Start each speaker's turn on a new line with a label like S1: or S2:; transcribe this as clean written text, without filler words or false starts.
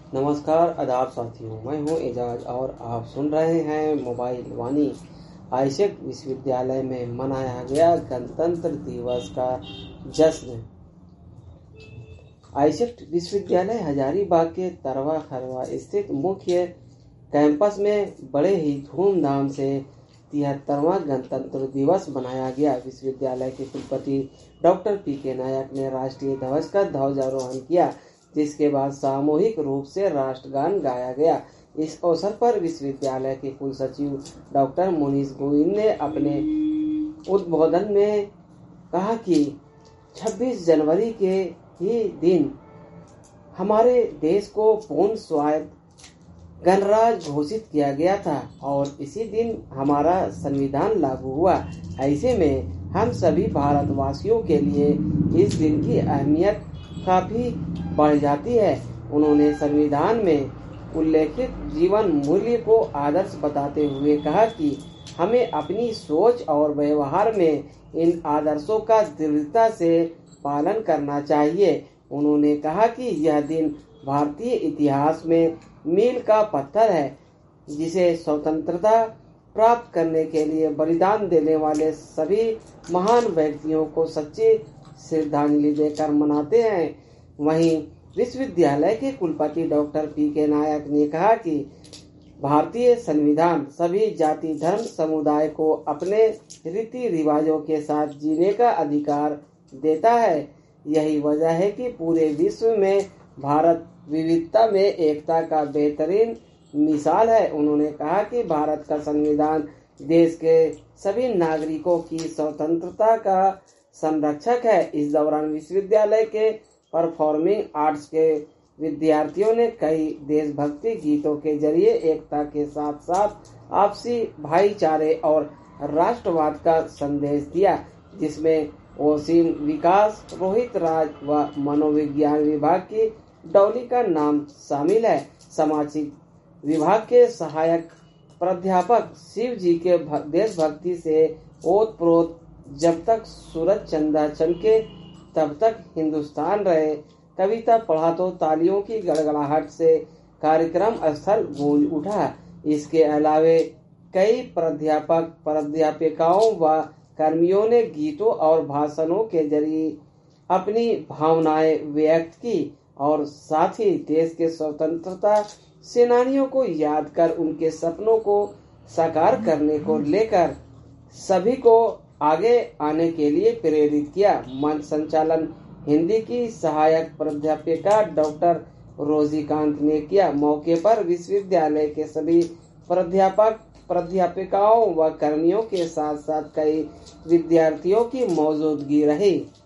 S1: नमस्कार आदाब साथियों, मैं हूं एजाज और आप सुन रहे हैं मोबाइल वाणी। आइसेक्ट विश्वविद्यालय में मनाया गया गणतंत्र दिवस का जश्न। आइसेक्ट विश्वविद्यालय हजारीबाग के तरवा खरवा स्थित मुख्य कैंपस में बड़े ही धूमधाम से 73वां गणतंत्र दिवस मनाया गया। विश्वविद्यालय के कुलपति डॉक्टर पी.के. नायक ने राष्ट्रीय ध्वज का ध्वजारोहण किया, जिसके बाद सामूहिक रूप से राष्ट्रगान गाया गया। इस अवसर पर विश्वविद्यालय के कुलसचिव डॉक्टर मुनीश गोविंद ने अपने उद्बोधन में कहा कि 26 जनवरी के ही दिन हमारे देश को पूर्ण स्वायत्त गणराज्य घोषित किया गया था और इसी दिन हमारा संविधान लागू हुआ। ऐसे में हम सभी भारतवासियों के लिए इस दिन की अहमियत काफी बढ़ जाती है। उन्होंने संविधान में उल्लेखित जीवन मूल्य को आदर्श बताते हुए कहा कि हमें अपनी सोच और व्यवहार में इन आदर्शों का दृढ़ता से पालन करना चाहिए। उन्होंने कहा कि यह दिन भारतीय इतिहास में मील का पत्थर है, जिसे स्वतंत्रता प्राप्त करने के लिए बलिदान देने वाले सभी महान व्यक्तियों को सच्ची श्रद्धांजलि देकर मनाते हैं। वहीं विश्वविद्यालय के कुलपति डॉक्टर पी.के. नायक ने कहा कि भारतीय संविधान सभी जाति धर्म समुदाय को अपने रीति रिवाजों के साथ जीने का अधिकार देता है। यही वजह है कि पूरे विश्व में भारत विविधता में एकता का बेहतरीन मिसाल है। उन्होंने कहा कि भारत का संविधान देश के सभी नागरिकों की स्वतंत्रता का संरक्षक है। इस दौरान विश्वविद्यालय के परफॉर्मिंग आर्ट्स के विद्यार्थियों ने कई देशभक्ति गीतों के जरिए एकता के साथ साथ आपसी भाईचारे और राष्ट्रवाद का संदेश दिया, जिसमें ओसिन विकास, रोहित राज व मनोविज्ञान विभाग की डॉली का नाम शामिल है। सामाजिक विभाग के सहायक प्राध्यापक शिव जी के देशभक्ति से ओत प्रोत जब तक सूरज चंदा चमके तब तक हिंदुस्तान रहे कविता पढ़ा तो तालियों की गड़गड़ाहट से कार्यक्रम स्थल गूंज उठा। इसके अलावे कई प्राध्यापकाओं व कर्मियों ने गीतों और भाषणों के जरिए अपनी भावनाएं व्यक्त की और साथ ही देश के स्वतंत्रता सेनानियों को याद कर उनके सपनों को साकार करने को लेकर सभी को आगे आने के लिए प्रेरित किया। मंच संचालन हिंदी की सहायक प्राध्यापिका डॉक्टर रोजीकांत ने किया। मौके पर विश्वविद्यालय के सभी प्राध्यापकाओं व कर्मियों के साथ साथ कई विद्यार्थियों की मौजूदगी रही।